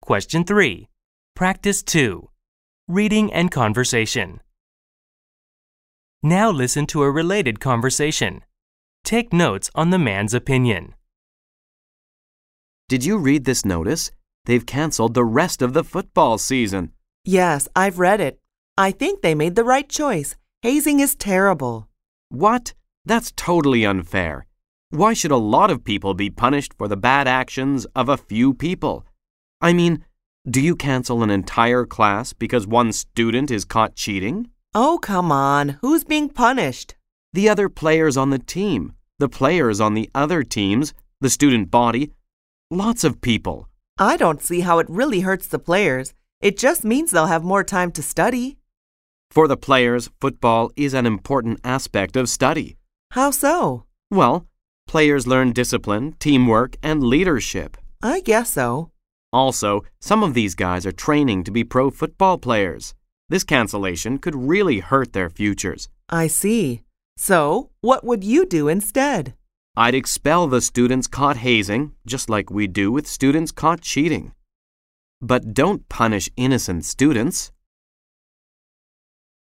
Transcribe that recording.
Question 3. Practice 2. Reading and conversation. Now listen to a related conversation. Take notes on the man's opinion. Did you read this notice? They've canceled the rest of the football season. Yes, I've read it. I think they made the right choice. Hazing is terrible. What? That's totally unfair. Why should a lot of people be punished for the bad actions of a few people? I mean, do you cancel an entire class because one student is caught cheating? Oh, come on. Who's being punished? The other players on the team, the players on the other teams, the student body, lots of people. I don't see how it really hurts the players. It just means they'll have more time to study. For the players, football is an important aspect of study. How so? Well, players learn discipline, teamwork, and leadership. I guess so. Also, some of these guys are training to be pro football players. This cancellation could really hurt their futures. I see. So, what would you do instead? I'd expel the students caught hazing, just like we do with students caught cheating. But don't punish innocent students.